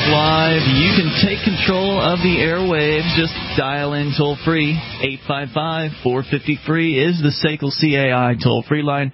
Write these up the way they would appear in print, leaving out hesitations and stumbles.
Live. You can take control of the airwaves. Just dial in toll-free. 855-450-FREE is the SACL CAI toll-free line.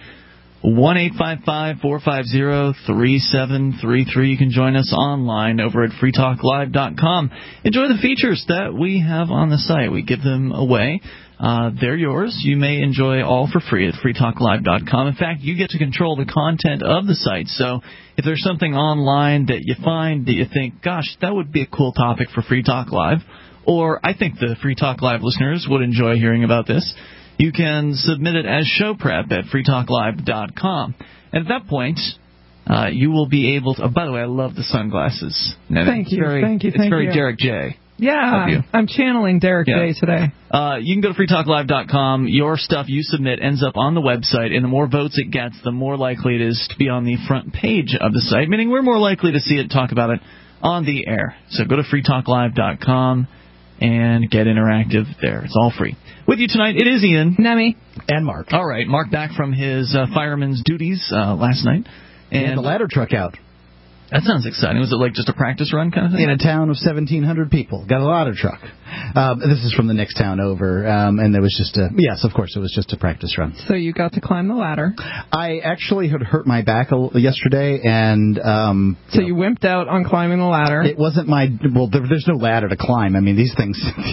1-855-450-3733. You can join us online over at freetalklive.com. Enjoy the features that we have on the site. We give them away. They're yours. You may enjoy all for free at freetalklive.com. In fact, you get to control the content of the site. So if there's something online that you find that you think, gosh, that would be a cool topic for Free Talk Live, or I think the Free Talk Live listeners would enjoy hearing about this, you can submit it as show prep at freetalklive.com. And at that point, you will be able to... Oh, by the way, I love the sunglasses. Thank you. It's very Derek J. Yeah, I'm channeling Derek J today. You can go to freetalklive.com. Your stuff you submit ends up on the website, and the more votes it gets, the more likely it is to be on the front page of the site, meaning we're more likely to see it, talk about it on the air. So go to freetalklive.com and get interactive there. It's all free. With you tonight, it is Ian. Nemi. And Mark. All right, Mark back from his fireman's duties last night. And the ladder truck out. That sounds exciting. Was it like just a practice run kind of thing? In a town of 1,700 people. Got a ladder truck. This is from the next town over. And there was just yes, of course, it was just a practice run. So you got to climb the ladder. I actually had hurt my back yesterday, and... so you wimped out on climbing the ladder? It wasn't there's no ladder to climb. I mean, these are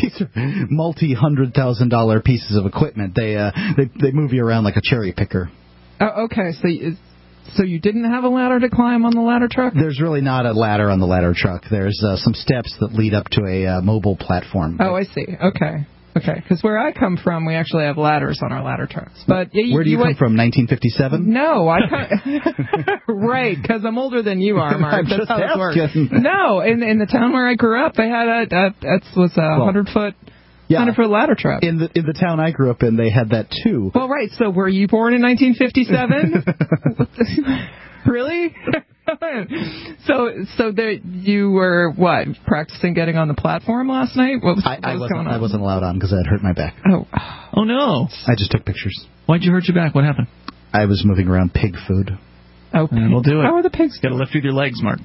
multi-$100,000 pieces of equipment. They move you around like a cherry picker. Oh, okay, So you didn't have a ladder to climb on the ladder truck? There's really not a ladder on the ladder truck. There's some steps that lead up to a mobile platform. Oh, I see. Okay. Because where I come from, we actually have ladders on our ladder trucks. But where do you come from? 1957? No, right? Because I'm older than you are, Mark. That's how it works. No, in the town where I grew up, they had a 100-foot. Yeah. 100-foot ladder truck. In the town I grew up in, they had that too. Well, right. So were you born in 1957? Really? So you were practicing getting on the platform last night? What was going on? I wasn't allowed on because I had hurt my back. Oh no! I just took pictures. Why'd you hurt your back? What happened? I was moving around pig food. Oh, we'll do it. How are the pigs? Got to lift with your legs, Mark.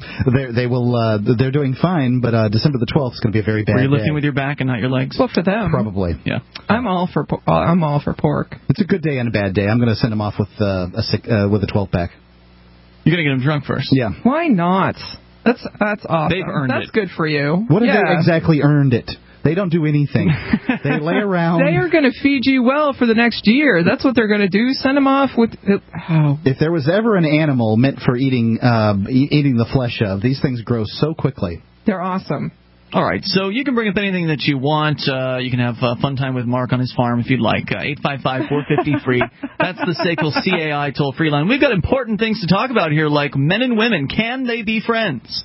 They're doing fine, but December the 12th is going to be a very bad day. Were you lifting with your back and not your legs? Well, for them, probably. Yeah. I'm all for pork. It's a good day and a bad day. I'm going to send them off with a 12 pack. You're going to get them drunk first. Yeah. Why not? That's awesome. They've earned it. That's good for you. What have they exactly earned it? They don't do anything. They lay around. They are going to feed you well for the next year. That's what they're going to do. Send them off with... If there was ever an animal meant for eating the flesh of, these things grow so quickly. They're awesome. All right, so you can bring up anything that you want. You can have fun time with Mark on his farm if you'd like. 855-450-FREE. That's the SACL CAI toll-free line. We've got important things to talk about here, like men and women. Can they be friends?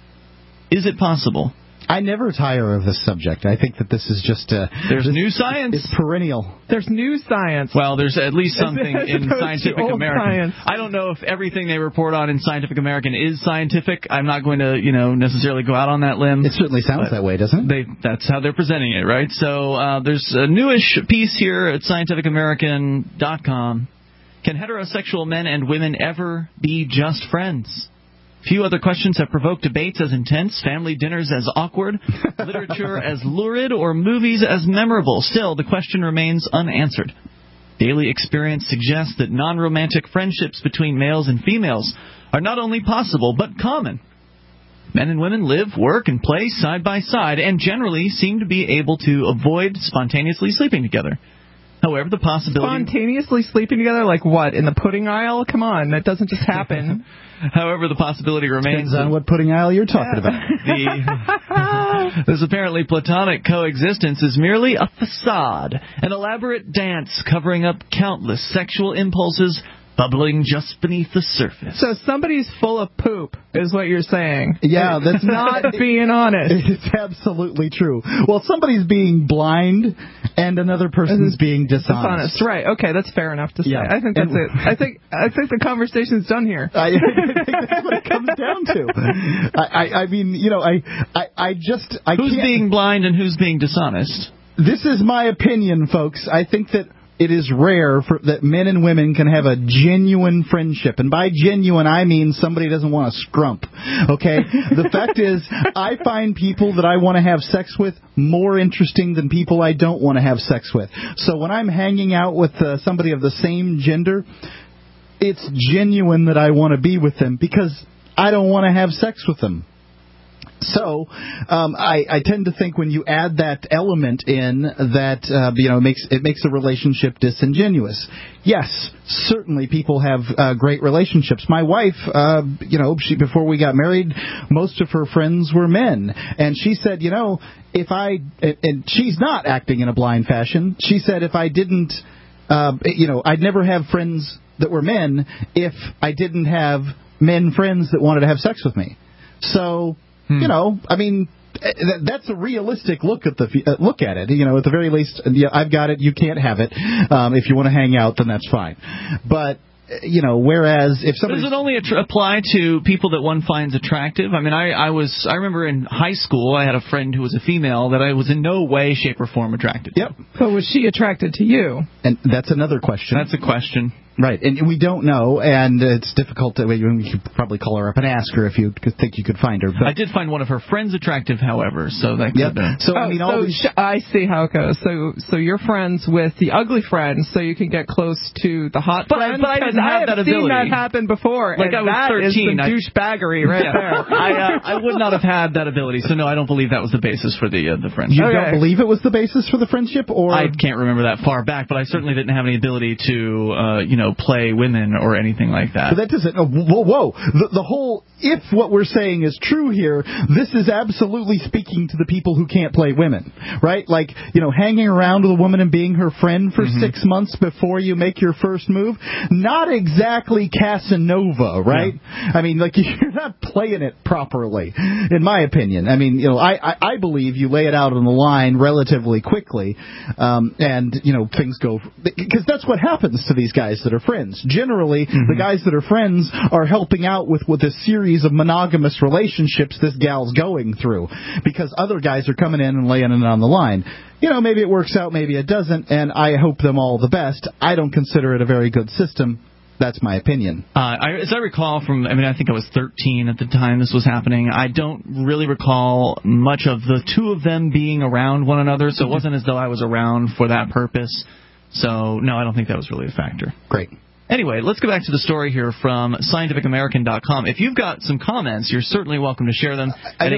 Is it possible? I never tire of this subject. I think that this is just there's new science. It's perennial. The's new science. Well, there's at least something in Scientific American. Science. I don't know if everything they report on in Scientific American is scientific. I'm not going to, necessarily go out on that limb. It certainly sounds that way, doesn't it? That's how they're presenting it, right? So there's a newish piece here at scientificamerican.com. Can heterosexual men and women ever be just friends? Few other questions have provoked debates as intense, family dinners as awkward, literature as lurid, or movies as memorable. Still, the question remains unanswered. Daily experience suggests that non-romantic friendships between males and females are not only possible, but common. Men and women live, work, and play side by side, and generally seem to be able to avoid spontaneously sleeping together. However, the possibility... Spontaneously sleeping together? Like what? In the pudding aisle? Come on, that doesn't just happen. However, the possibility remains... Depends on what pudding aisle you're talking about. This apparently platonic coexistence is merely a facade, an elaborate dance covering up countless sexual impulses bubbling just beneath the surface. So somebody's full of poop, is what you're saying. Yeah, that's not being honest. It's absolutely true. Well, somebody's being blind, and another person's being dishonest. Right. Okay, that's fair enough to say. Yeah. I think that's it. I think the conversation's done here. I think that's what it comes down to. Who's being blind and who's being dishonest? This is my opinion, folks. I think that it is rare that men and women can have a genuine friendship. And by genuine, I mean somebody doesn't want to scrump. Okay? The fact is, I find people that I want to have sex with more interesting than people I don't want to have sex with. So when I'm hanging out with somebody of the same gender, it's genuine that I want to be with them because I don't want to have sex with them. So I tend to think when you add that element in that it makes a relationship disingenuous. Yes, certainly people have great relationships. My wife, before we got married, most of her friends were men, and she said, and she's not acting in a blind fashion. She said if I didn't, I'd never have friends that were men if I didn't have men friends that wanted to have sex with me. So. That's a realistic look at it. At the very least, I've got it. You can't have it. If you want to hang out, then that's fine. But whereas if somebody does it only apply to people that one finds attractive? I mean, I remember in high school I had a friend who was a female that I was in no way, shape, or form attracted to. Yep. But was she attracted to you? And that's another question. That's a question. Right, and we don't know, and it's difficult to. You could probably call her up and ask her if you think you could find her. But I did find one of her friends attractive, however, so that could have been. So I see how it goes. So you're friends with the ugly friend, so you can get close to the hot friend. But I didn't have that ability. I've seen that happen before. Like I was 13. That is some douchebaggery right there. I would not have had that ability, so no, I don't believe that was the basis for the friendship. You don't believe it was the basis for the friendship, or I can't remember that far back, but I certainly didn't have any ability to play women or anything like that. But that doesn't. Whoa! The whole. If what we're saying is true here, this is absolutely speaking to the people who can't play women, right? Like hanging around with a woman and being her friend for 6 months before you make your first move. Not exactly Casanova, right? Yeah. I mean, like you're not playing it properly, in my opinion. I mean, I believe you lay it out on the line relatively quickly, and things go because that's what happens to these guys that are friends. Generally, the guys that are friends are helping out with a series of monogamous relationships this gal's going through because other guys are coming in and laying it on the line. Maybe it works out, maybe it doesn't, and I hope them all the best. I don't consider it a very good system. That's my opinion. As I recall I think I was 13 at the time this was happening. I don't really recall much of the two of them being around one another, so it wasn't as though I was around for that purpose. So, no, I don't think that was really a factor. Great. Anyway, let's go back to the story here from scientificamerican.com. If you've got some comments, you're certainly welcome to share them at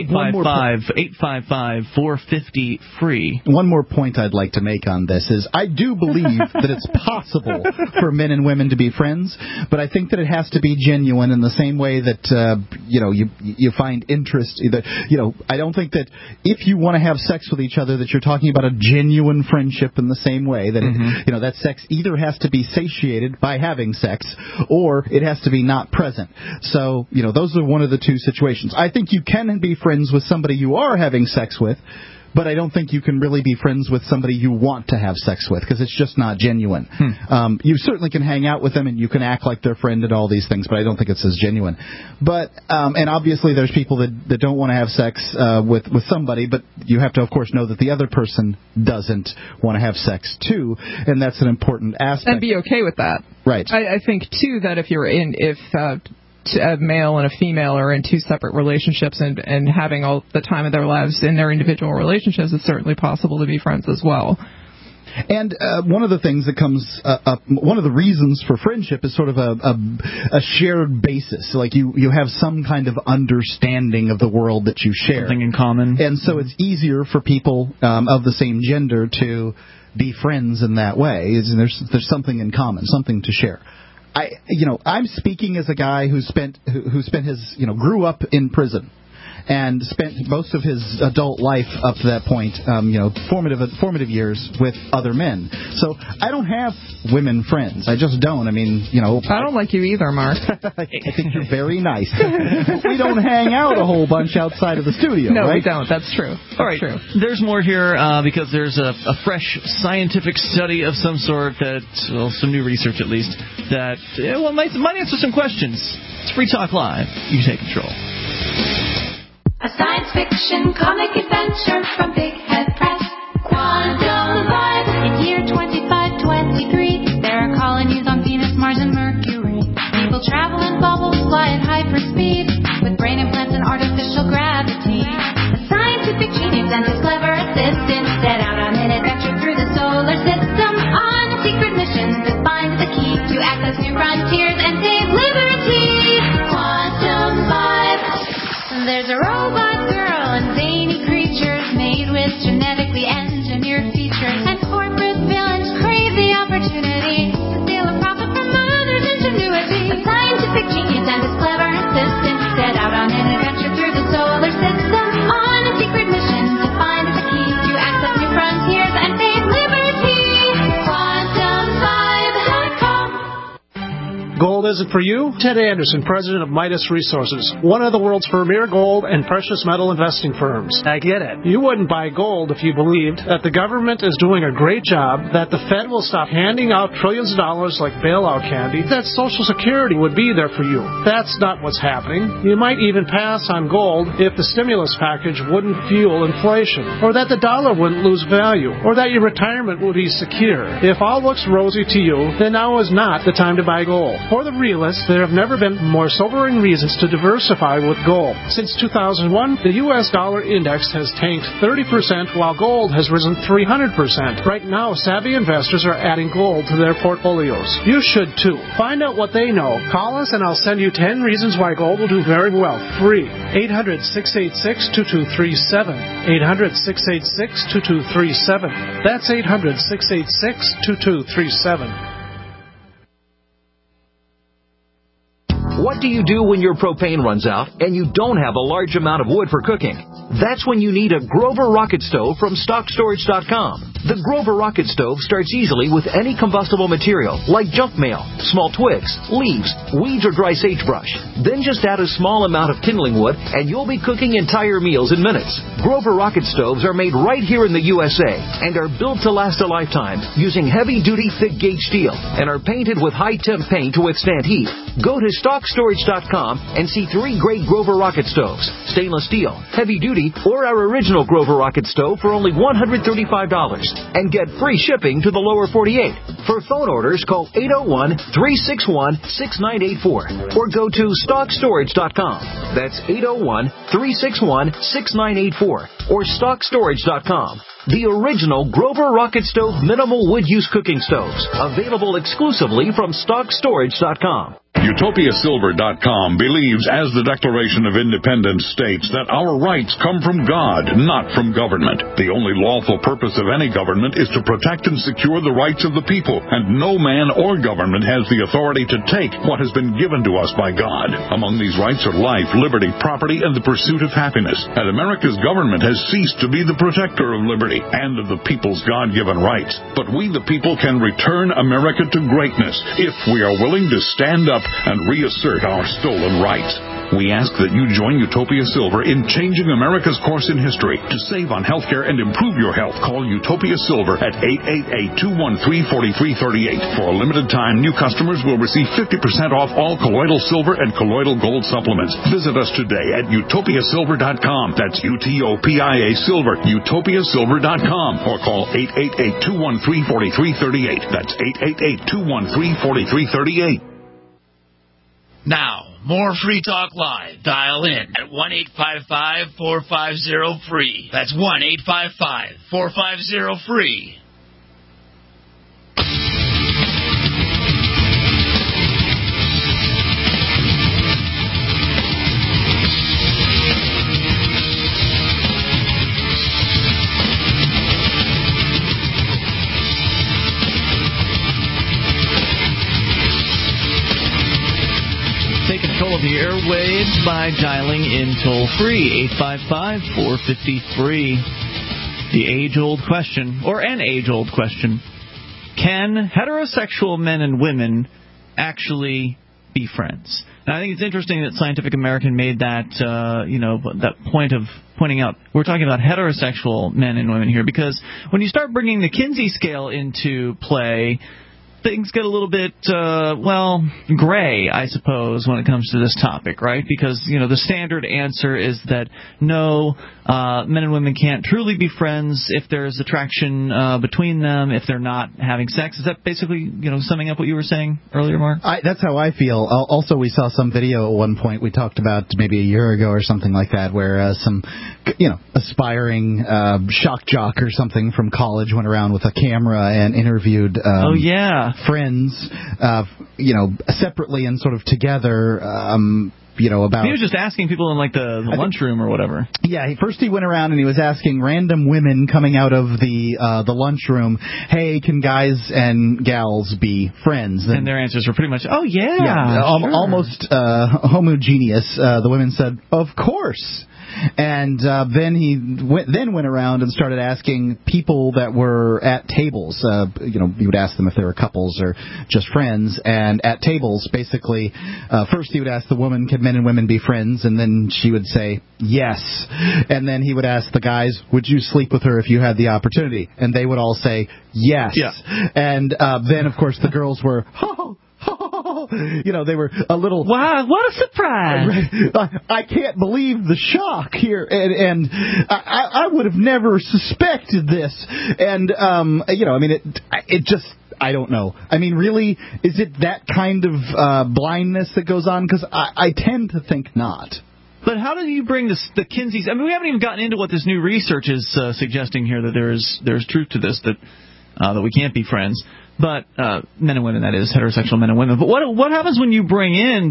855-855-450-FREE. One more point I'd like to make on this is I do believe that it's possible for men and women to be friends, but I think that it has to be genuine in the same way that, you find interest. I don't think that if you want to have sex with each other that you're talking about a genuine friendship in the same way that, that sex either has to be satiated by having sex, or it has to be not present. So, those are one of the two situations. I think you can be friends with somebody you are having sex with, but I don't think you can really be friends with somebody you want to have sex with, because it's just not genuine. You certainly can hang out with them, and you can act like their friend and all these things, but I don't think it's as genuine. But, and obviously there's people that don't want to have sex with somebody, but you have to, of course, know that the other person doesn't want to have sex, too, and that's an important aspect. And be okay with that. Right. I think, too, that if a male and a female are in two separate relationships and having all the time of their lives in their individual relationships, it's certainly possible to be friends as well. And one of the things that comes up, one of the reasons for friendship is sort of a shared basis. So like you have some kind of understanding of the world that you share. Something in common. And so it's easier for people of the same gender to be friends in that way. There's something in common, something to share. I'm speaking as a guy who grew up in prison and spent most of his adult life up to that point, formative years with other men. So I don't have women friends. I just don't. I don't like you either, Mark. I think you're very nice. We don't hang out a whole bunch outside of the studio, no, right? we don't. That's true. All right. True. There's more here because there's a fresh scientific study of some sort some new research at least, that might answer some questions. It's Free Talk Live. You take control. A science fiction comic adventure from Big Head Press. Quantum Live in year 2523. Mars and Mercury. People travel in bubbles, fly at hyperspeed, with brain implants and artificial gravity. A scientific genius and his clever assistant set out on an adventure through the solar system on a secret mission to find the key to access new frontiers and save liberty. Quantum Vibe. There's a robot girl and zany creatures made with genetically engineered features, and corporate villains crave the opportunity to steal a profit from others' ingenuity. A scientific genius and his clever assistant set out on an adventure through the solar system on a secret mission to find the key to access new frontiers and save liberty. QuantumVibe.com. Gold isn't for you? Ted Anderson, president of Midas Resources, one of the world's premier gold and precious metal investing firms. I get it. You wouldn't buy gold if you believed that the government is doing a great job, that the Fed will stop handing out trillions of dollars like bailout candy, that Social Security would be there for you. That's not what's happening. You might even pass on gold if the stimulus package wouldn't fuel inflation, or that the dollar wouldn't lose value, or that your retirement would be secure. If all looks rosy to you, then now is not the time to buy gold. For the realists, there have never been more sobering reasons to diversify with gold. Since 2001, the U.S. dollar index has tanked 30%, while gold has risen 300%. Right now, savvy investors are adding gold to their portfolios. You should too. Find out what they know. Call us and I'll send you 10 reasons why gold will do very well. Free. 800-686-2237. 800-686-2237. That's 800-686-2237. What do you do when your propane runs out and you don't have a large amount of wood for cooking? That's when you need a Grover Rocket Stove from StockStorage.com. The Grover Rocket Stove starts easily with any combustible material, like junk mail, small twigs, leaves, weeds, or dry sagebrush. Then just add a small amount of kindling wood, and you'll be cooking entire meals in minutes. Grover Rocket Stoves are made right here in the USA and are built to last a lifetime using heavy-duty, thick-gauge steel and are painted with high-temp paint to withstand heat. Go to StockStorage.com and see 3 great Grover Rocket Stoves, stainless steel, heavy-duty, or our original Grover Rocket Stove for only $135. And get free shipping to the lower 48. For phone orders, call 801-361-6984 or go to StockStorage.com. That's 801-361-6984 or StockStorage.com. The original Grover Rocket Stove minimal wood use cooking stoves, available exclusively from StockStorage.com. UtopiaSilver.com believes, as the Declaration of Independence states, that our rights come from God, not from government. The only lawful purpose of any government is to protect and secure the rights of the people, and no man or government has the authority to take what has been given to us by God. Among these rights are life, liberty, property, and the pursuit of happiness. And America's government has ceased to be the protector of liberty and of the people's God-given rights. But we, the people, can return America to greatness if we are willing to stand up and reassert our stolen rights. We ask that you join Utopia Silver in changing America's course in history. To save on health care and improve your health, call Utopia Silver at 888-213-4338. For a limited time, new customers will receive 50% off all colloidal silver and colloidal gold supplements. Visit us today at UtopiaSilver.com. That's UTOPIA Silver, UtopiaSilver.com. Or call 888-213-4338. That's 888-213-4338. Now, more Free Talk Live. Dial in at 1-855-450-FREE. That's 1-855-450-FREE. Control of the airwaves by dialing in toll-free, 855-450-FREE. The age-old question, or an age-old question, can heterosexual men and women actually be friends? Now, I think it's interesting that Scientific American made that, that point of pointing out we're talking about heterosexual men and women here, because when you start bringing the Kinsey scale into play, things get a little bit, gray, I suppose, when it comes to this topic, right? Because, the standard answer is that no, men and women can't truly be friends if there's attraction between them, if they're not having sex. Is that basically, summing up what you were saying earlier, Mark? That's how I feel. Also, we saw some video at one point we talked about maybe a year ago or something like that, where some, aspiring shock jock or something from college went around with a camera and interviewed friends, separately and sort of together, about... He was just asking people in, the lunchroom or whatever. Yeah, first he went around and he was asking random women coming out of the lunchroom, hey, can guys and gals be friends? And their answers were pretty much, oh, yeah sure. Almost homogeneous. The women said, of course. And then he went around and started asking people that were at tables. He would ask them if they were couples or just friends. And at tables, basically, first he would ask the woman, can men and women be friends? And then she would say, yes. And then he would ask the guys, would you sleep with her if you had the opportunity? And they would all say, yes. Yeah. And then, of course, the girls were, they were a little... Wow, what a surprise! I can't believe the shock here, and I would have never suspected this. And, it just... I don't know. I mean, really, is it that kind of blindness that goes on? Because I tend to think not. But how do you bring the Kinseys... I mean, we haven't even gotten into what this new research is suggesting here, that there's truth to this, that we can't be friends. But men and women, that is, heterosexual men and women. But what happens when you bring in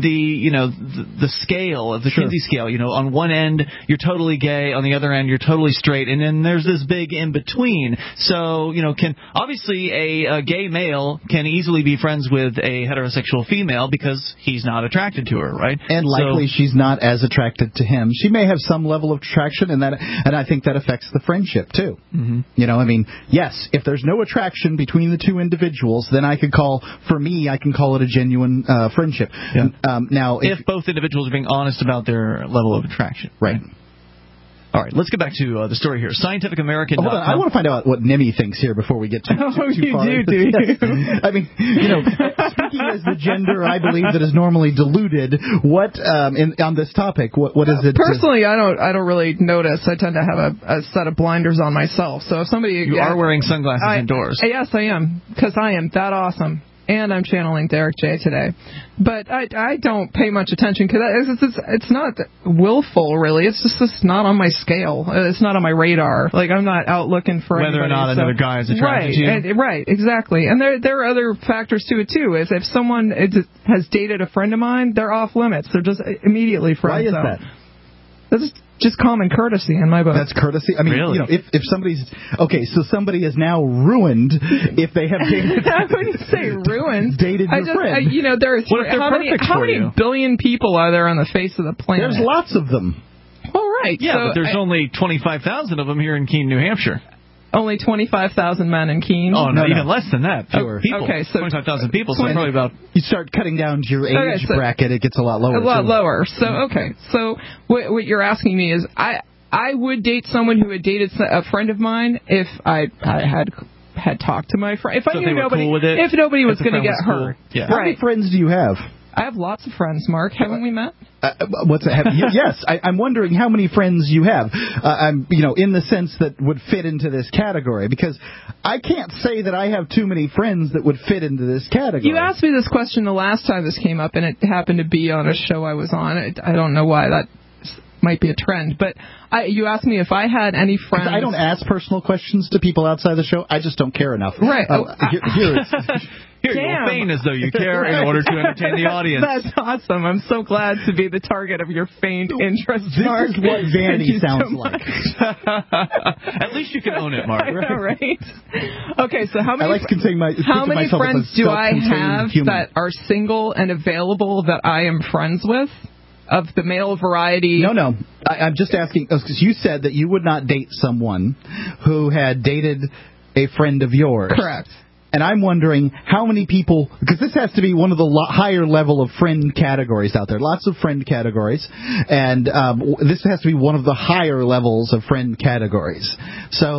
the scale of the Kinsey scale? On one end you're totally gay, on the other end you're totally straight, and then there's this big in between. So can obviously a gay male can easily be friends with a heterosexual female because he's not attracted to her, right? And likely she's not as attracted to him. She may have some level of attraction, and I think that affects the friendship too. Mm-hmm. Yes, if there's no attraction between the two individuals, then I can call it a genuine friendship. Yeah. Now, if both individuals are being honest about their level of attraction. Right. All right, let's get back to the story here. Scientific American. Hold on, I want to find out what Nimi thinks here before we get too far. Do you? I mean, speaking as the gender I believe that is normally deluded, what on this topic, what is it? Personally, I don't really notice. I tend to have a set of blinders on myself. So if somebody you are wearing sunglasses indoors. Yes, I am, because I am that awesome. And I'm channeling Derek J today. But I don't pay much attention because it's not willful, really. It's just not on my scale. It's not on my radar. I'm not out looking for whether anybody, or not another guy is attracted to you. Right, exactly. And there are other factors to it, too. Is if someone has dated a friend of mine, they're off limits. They're just immediately friends. Why is that? That's just common courtesy in my book. That's courtesy? I mean, really? If somebody's... Okay, so somebody is now ruined if they have dated... I wouldn't say ruined. Dated your friend. How many billion people are there on the face of the planet? There's lots of them. All right. Yeah, but there's only 25,000 of them here in Keene, New Hampshire. Only 25,000 men in Keene? Oh, no, even less than that. Fewer people. Okay, so 25,000 people, so probably about... You start cutting down to your age bracket, it gets a lot lower. Lower. So, okay. So, what you're asking me is, I would date someone who had dated a friend of mine if I had talked to my friend. If I knew nobody, cool with it, if nobody was going to get hurt. Cool. Yeah. How many friends do you have? I have lots of friends, Mark. Haven't we met? What's that? Yes, I'm wondering how many friends you have. In the sense that would fit into this category, because I can't say that I have too many friends that would fit into this category. You asked me this question the last time this came up, and it happened to be on a show I was on. I don't know why that might be a trend, but you asked me if I had any friends. I don't ask personal questions to people outside the show. I just don't care enough. Right. Here you will feign as though you care in order to entertain the audience. That's awesome. I'm so glad to be the target of your feigned interest, Mark. This is what vanity sounds like. At least you can own it, Mark. I know, right? Okay, so how many friends do I have that are single and available that I am friends with? Of the male variety? No. I'm just asking, because you said that you would not date someone who had dated a friend of yours. Correct. And I'm wondering how many people, because this has to be one of the higher level of friend categories out there. Lots of friend categories. And this has to be one of the higher levels of friend categories. So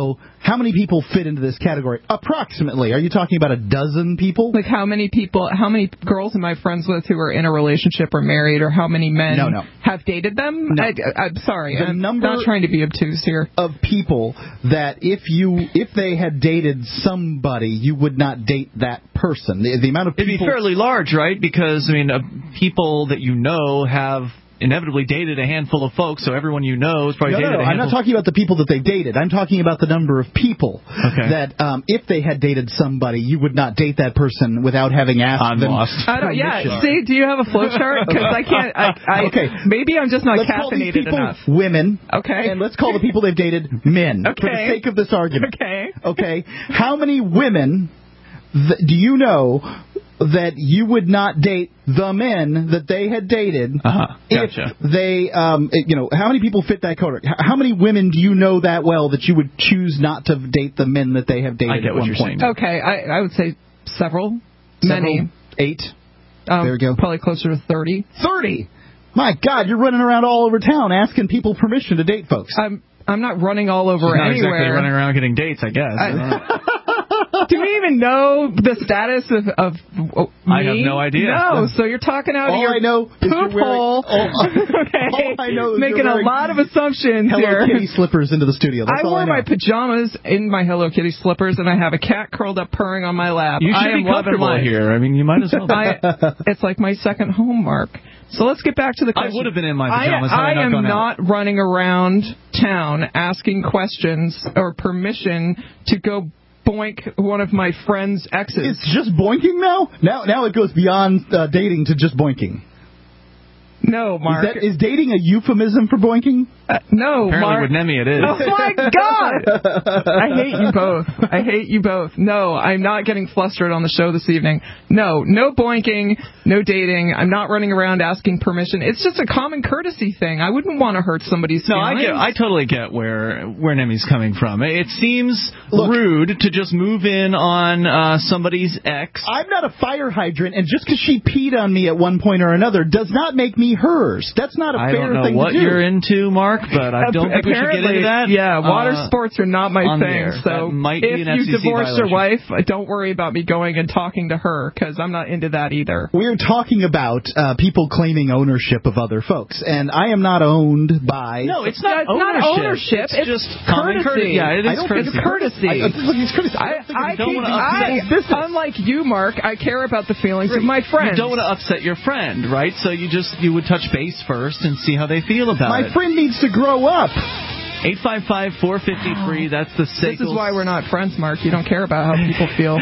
How many people fit into this category? Approximately. Are you talking about a dozen people? Like how many girls am I friends with who are in a relationship or married, or how many men have dated them? No. I'm sorry. I'm not trying to be obtuse here. Of people that if they had dated somebody, you would not date that person. The amount of people... It'd be fairly large, right? Because, people that you know have inevitably dated a handful of folks, so everyone you know is probably dated a handful. I'm not talking about the people that they dated. I'm talking about the number of people that if they had dated somebody, you would not date that person without having asked them. Lost. See, do you have a flow chart? Because I can't. Okay. Maybe I'm just not let's caffeinated call these people enough. Women. Okay. And let's call the people they've dated men. Okay. For the sake of this argument. Okay. Okay. How many women do you know that you would not date the men that they had dated Gotcha. if they, how many people fit that code? How many women do you know that well that you would choose not to date the men that they have dated at one point? Okay, I would say several. Many. 8. There we go. Probably closer to 30. 30? My God, you're running around all over town asking people permission to date folks. I'm not running all over anywhere. Not exactly running around getting dates, I guess. Do we even know the status of me? I have no idea. No, so you're talking out of your poop hole. Okay, I know making a lot of assumptions Hello here. Kitty slippers into the studio. That's I wore my pajamas in my Hello Kitty slippers, and I have a cat curled up purring on my lap. You should be comfortable here. You might as well be. It's like my second home, Mark. So let's get back to the question. I would have been in my pajamas had I not gone out. I am not running around town asking questions or permission to go boink one of my friend's exes. It's just boinking now? Now it goes beyond dating to just boinking. No, Mark. Is dating a euphemism for boinking? No, Apparently Mark. with Nemi it is. Oh, my God! I hate you both. No, I'm not getting flustered on the show this evening. No boinking, no dating. I'm not running around asking permission. It's just a common courtesy thing. I wouldn't want to hurt somebody's feelings. I totally get where Nemi's coming from. It seems rude to just move in on somebody's ex. I'm not a fire hydrant, and just because she peed on me at one point or another does not make me hers. That's not a fair thing to do. I don't know what you're into, Mark, but I don't think we should get into that. Yeah, water sports are not my thing. So if you divorced your wife, don't worry about me going and talking to her, because I'm not into that either. We're talking about people claiming ownership of other folks, and I am not owned by... No, it's not ownership. It's just courtesy. Yeah, it is courtesy. It's courtesy. Unlike you, Mark, I care about the feelings of my friends. You don't want to upset your friend, right? So you would touch base first and see how they feel about it. My friend needs to grow up. 855-450-FREE, that's the SACL. This is why we're not friends, Mark. You don't care about how people feel.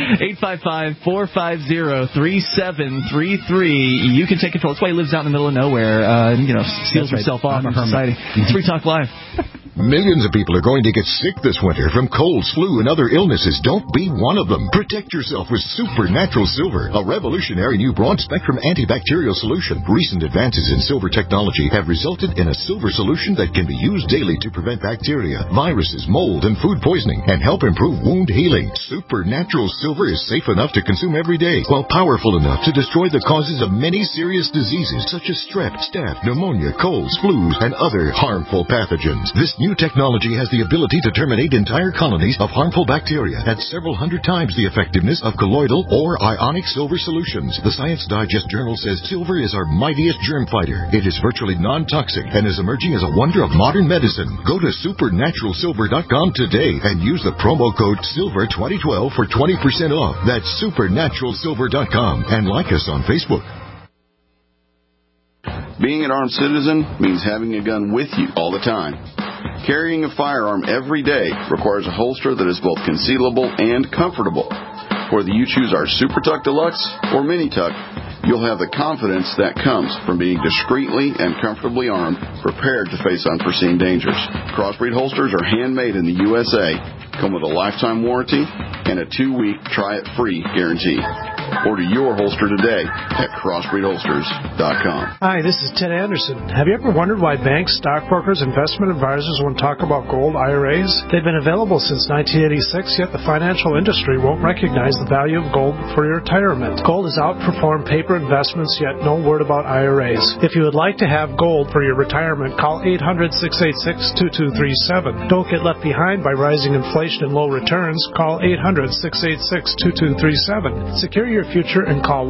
855-450-3733. You can take control. That's why he lives out in the middle of nowhere, seals himself off from society. It's Free Talk Live. Millions of people are going to get sick this winter from colds, flu, and other illnesses. Don't be one of them. Protect yourself with Supernatural Silver, a revolutionary new broad-spectrum antibacterial solution. Recent advances in silver technology have resulted in a silver solution that can be used daily to prevent bacteria, viruses, mold, and food poisoning, and help improve wound healing. Supernatural Silver is safe enough to consume every day, while powerful enough to destroy the causes of many serious diseases such as strep, staph, pneumonia, colds, flus, and other harmful pathogens. This new technology has the ability to terminate entire colonies of harmful bacteria at several hundred times the effectiveness of colloidal or ionic silver solutions. The Science Digest journal says silver is our mightiest germ fighter. It is virtually non-toxic and is emerging as a wonder of modern medicine. Go to supernaturalsilver.com today and use the promo code SILVER2012 for 20% off. That's supernaturalsilver.com, and like us on Facebook. Being an armed citizen means having a gun with you all the time. Carrying a firearm every day requires a holster that is both concealable and comfortable. Whether you choose our Super Tuck Deluxe or Mini Tuck, you'll have the confidence that comes from being discreetly and comfortably armed, prepared to face unforeseen dangers. Crossbreed holsters are handmade in the USA, come with a lifetime warranty, and a 2-week try-it-free guarantee. Order your holster today at crossbreedholsters.com. Hi, this is Ted Anderson. Have you ever wondered why banks, stockbrokers, investment advisors won't talk about gold IRAs? They've been available since 1986, yet the financial industry won't recognize the value of gold for your retirement. Gold has outperformed paper investments, yet no word about IRAs. If you would like to have gold for your retirement, call 800-686-2237. Don't get left behind by rising inflation and low returns. Call 800-686-2237. Secure your future and call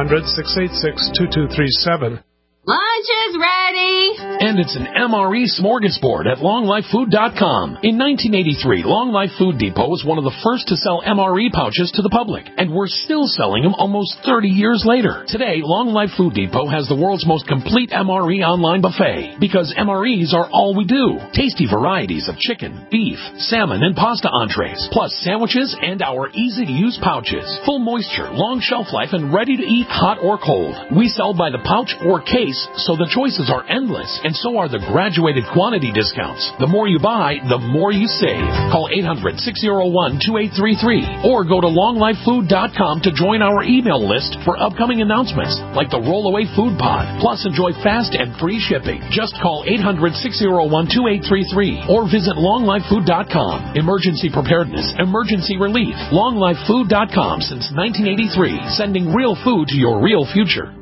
1-800-686-2237. Lunch is ready! And it's an MRE smorgasbord at LongLifeFood.com. In 1983, Long Life Food Depot was one of the first to sell MRE pouches to the public, and we're still selling them almost 30 years later. Today, Long Life Food Depot has the world's most complete MRE online buffet, because MREs are all we do. Tasty varieties of chicken, beef, salmon, and pasta entrees, plus sandwiches and our easy-to-use pouches. Full moisture, long shelf life, and ready to eat hot or cold. We sell by the pouch or case, so the choices are endless, and so are the graduated quantity discounts. The more you buy, the more you save. Call 800-601-2833 or go to longlifefood.com to join our email list for upcoming announcements like the Rollaway Food Pod. Plus, enjoy fast and free shipping. Just call 800-601-2833 or visit longlifefood.com. Emergency preparedness, emergency relief. Longlifefood.com since 1983, sending real food to your real future.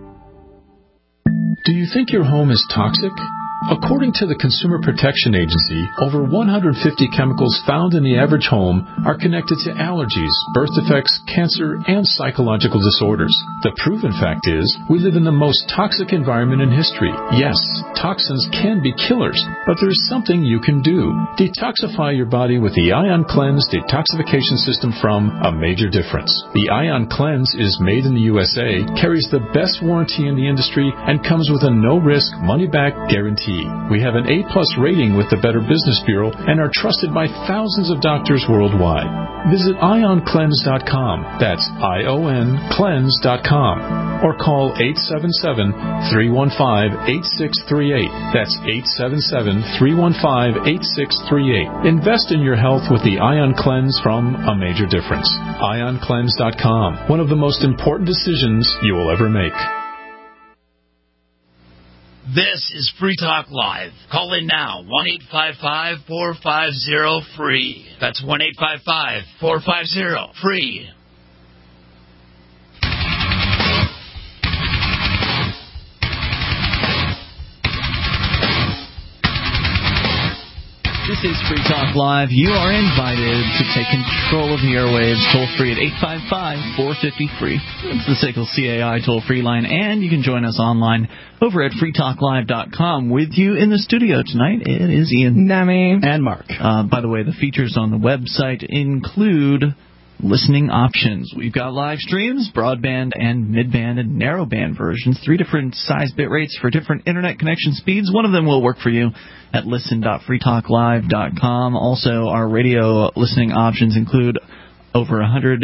Do you think your home is toxic? According to the Consumer Protection Agency, over 150 chemicals found in the average home are connected to allergies, birth defects, cancer, and psychological disorders. The proven fact is, we live in the most toxic environment in history. Yes, toxins can be killers, but there's something you can do. Detoxify your body with the Ion Cleanse detoxification system from A Major Difference. The Ion Cleanse is made in the USA, carries the best warranty in the industry, and comes with a no-risk, money-back guarantee. We have an A+ rating with the Better Business Bureau and are trusted by thousands of doctors worldwide. Visit IonCleanse.com. That's IONCleanse.com. Or call 877-315-8638. That's 877-315-8638. Invest in your health with the Ion Cleanse from A Major Difference. IonCleanse.com. One of the most important decisions you will ever make. This is Free Talk Live. Call in now, 1-855-450-FREE. That's 1-855-450-FREE. This is Free Talk Live. You are invited to take control of the airwaves toll-free at 855-450-FREE. It's the SACL CAI toll-free line, and you can join us online over at freetalklive.com. With you in the studio tonight, it is Ian. Nami. And Mark. By the way, the features on the website include listening options. We've got live streams, broadband and midband and narrowband versions, 3 different size bit rates for different internet connection speeds. One of them will work for you at listen.freetalklive.com. Also, our radio listening options include over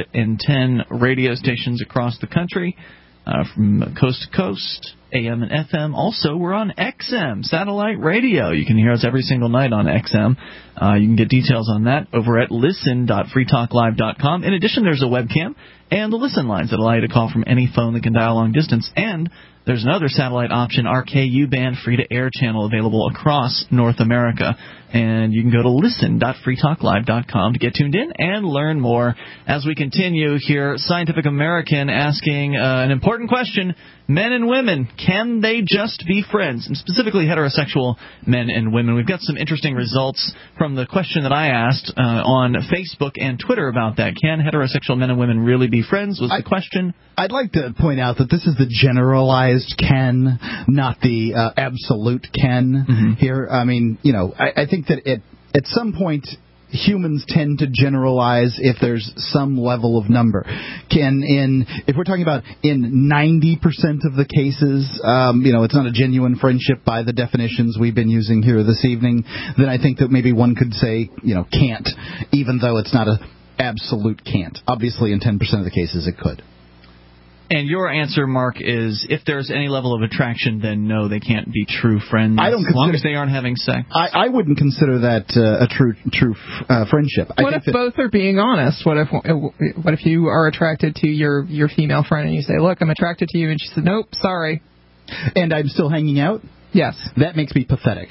110 radio stations across the country, from coast to coast, AM and FM. Also, we're on XM, satellite radio. You can hear us every single night on XM. You can get details on that over at listen.freetalklive.com. In addition, there's a webcam and the listen lines that allow you to call from any phone that can dial long distance. And there's another satellite option, our KU band free-to-air channel available across North America. And you can go to listen.freetalklive.com to get tuned in and learn more. As we continue here, Scientific American asking an important question. Men and women, can they just be friends? And specifically heterosexual men and women. We've got some interesting results from the question that I asked on Facebook and Twitter about that. Can heterosexual men and women really be friends was the question. I'd like to point out that this is the generalized can, not the absolute can here. I mean, you know, I think that at some point humans tend to generalize if there's some level of number. If we're talking about in 90% of the cases, it's not a genuine friendship by the definitions we've been using here this evening, then I think that maybe one could say, can't, even though it's not an absolute can't. Obviously, in 10% of the cases, it could. And your answer, Mark, is if there's any level of attraction, then no, they can't be true friends. I don't as long as they aren't having sex. I wouldn't consider that a true friendship. What if both are being honest? What if you are attracted to your female friend and you say, "Look, I'm attracted to you," and she says, "Nope, sorry," and I'm still hanging out? Yes. That makes me pathetic.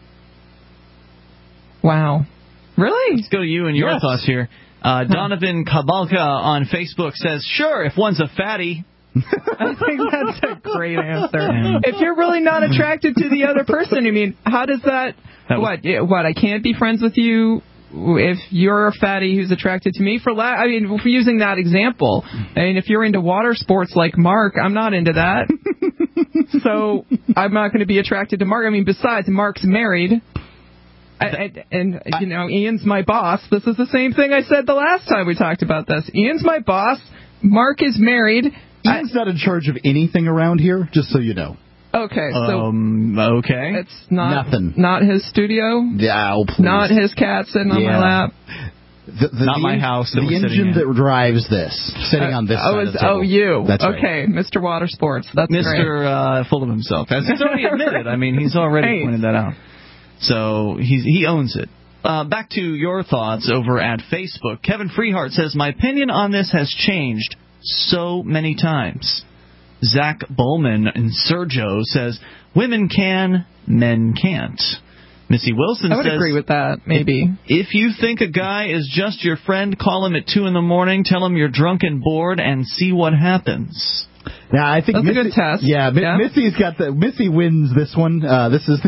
Wow. Really? Let's go to you and your thoughts here. Donovan Kabalka on Facebook says, "Sure, if one's a fatty." I think that's a great answer. If you're really not attracted to the other person, I mean, how does that what? I can't be friends with you if you're a fatty who's attracted to me? For using that example, I mean, if you're into water sports like Mark, I'm not into that. So I'm not going to be attracted to Mark. I mean, besides, Mark's married. And Ian's my boss. This is the same thing I said the last time we talked about this. Ian's my boss. Mark is married. Ian's not in charge of anything around here, just so you know. Okay, so okay, it's not nothing. Not his studio. Yeah, please. Not his cat sitting on my lap. Not my house. The engine that drives this, sitting on this side of the table. You. That's okay, right. Mr. Water Sports. That's Mr. Full of himself. As he's already admitted. I mean, he's already pointed that out. So he owns it. Back to your thoughts over at Facebook. Kevin Freehart says, "My opinion on this has changed so many times." Zach Bowman in Sergio says, "Women can, men can't." Missy Wilson says, I would agree with that, maybe. If you think a guy is just your friend, call him at 2 a.m, tell him you're drunk and bored, and see what happens. Yeah, I think that's a good test. Yeah, Missy's got Missy wins this one. This is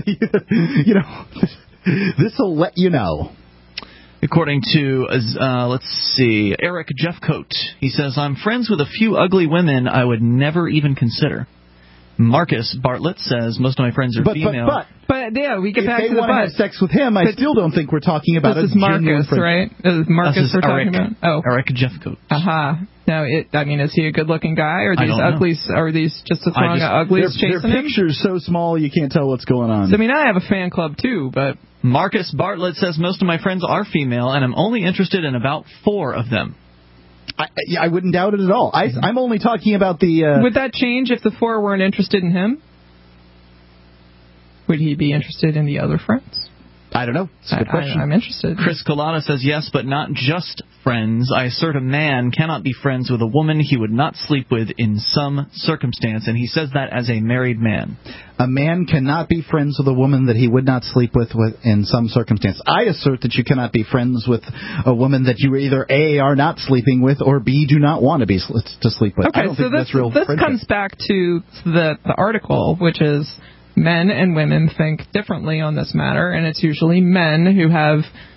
this will let you know. According to, let's see, Eric Jeffcoat, he says, "I'm friends with a few ugly women I would never even consider." Marcus Bartlett says, "Most of my friends are female." But yeah, we get back to the If they want to have sex with him, I still don't think we're talking about this is Marcus, right? Is Marcus we're talking about? Oh, Eric Jeffcoat. Aha. Now, is he a good-looking guy, or these uglies? Are these just a throng of uglies chasing him? Their picture's so small you can't tell what's going on. So, I have a fan club too, but Marcus Bartlett says, "Most of my friends are female, and I'm only interested in about 4 of them." I wouldn't doubt it at all. I'm only talking about the... Would that change if the 4 weren't interested in him? Would he be interested in the other friends? I don't know. It's a good question. I'm interested. Chris Colada says, "Yes, but not just friends. I assert a man cannot be friends with a woman he would not sleep with in some circumstance." And he says that as a married man. A man cannot be friends with a woman that he would not sleep with in some circumstance. I assert that you cannot be friends with a woman that you either A, are not sleeping with, or B, do not want to sleep with. Okay, I don't think that's real this friendship. comes back to the article, which is men and women think differently on this matter, and it's usually men who have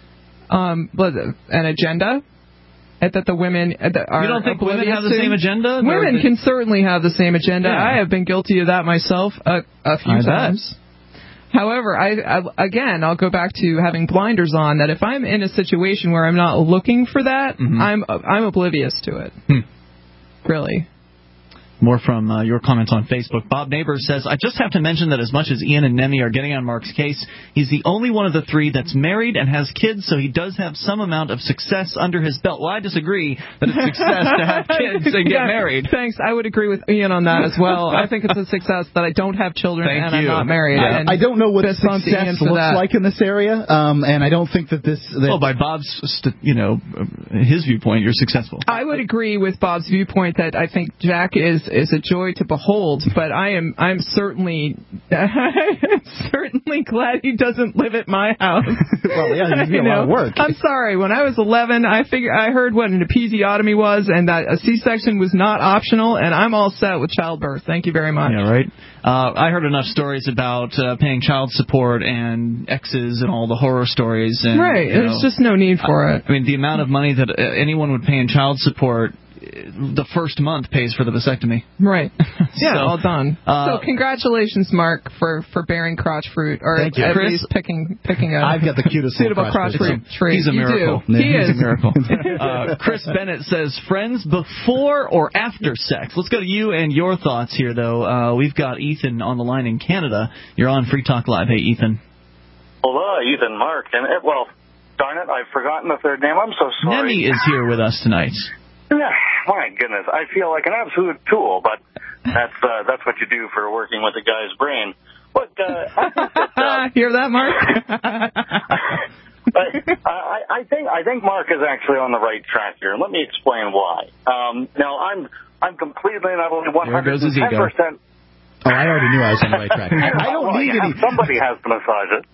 an agenda. That the women are. You don't think women have the same agenda? Women can certainly have the same agenda. Yeah. I have been guilty of that myself a few times. However, I'll go back to having blinders on. That if I'm in a situation where I'm not looking for that, I'm oblivious to it. Really. More from your comments on Facebook. Bob Neighbors says, "I just have to mention that as much as Ian and Nemi are getting on Mark's case, he's the only one of the 3 that's married and has kids, so he does have some amount of success under his belt." Well, I disagree that it's success to have kids and get married. Thanks. I would agree with Ian on that as well. I think it's a success that I don't have children and I'm not married. Yeah. I don't know what success looks like in this area, and I don't think that this... Well, by Bob's, his viewpoint, you're successful. I would agree with Bob's viewpoint that I think Jack is a joy to behold, but I'm certainly glad he doesn't live at my house. Well, yeah, he's doing a lot of work. I'm sorry. When I was 11, I heard what an episiotomy was, and that a C-section was not optional, and I'm all set with childbirth. Thank you very much. Yeah, right. I heard enough stories about paying child support and exes and all the horror stories. And, right. There's just no need for it. I mean, the amount of money that anyone would pay in child support, the first month pays for the vasectomy. Right. Yeah, all done. So congratulations, Mark, for bearing crotch fruit, or at least picking a I've got the cutest suitable crotch fruit tree. He's a miracle. He is a miracle. Chris Bennett says, "Friends before or after sex?" Let's go to you and your thoughts here, though. We've got Ethan on the line in Canada. You're on Free Talk Live. Hey, Ethan. Hello, Ethan, Mark, and darn it, I've forgotten the third name. I'm so sorry. Nemi is here with us tonight. Yeah, my goodness, I feel like an absolute tool, but that's what you do for working with a guy's brain. Look, I think that, hear that, Mark? I think Mark is actually on the right track here, and let me explain why. Now, I'm completely and utterly 110%. Oh, I already knew I was on the right track. I don't need any. Somebody has to massage it.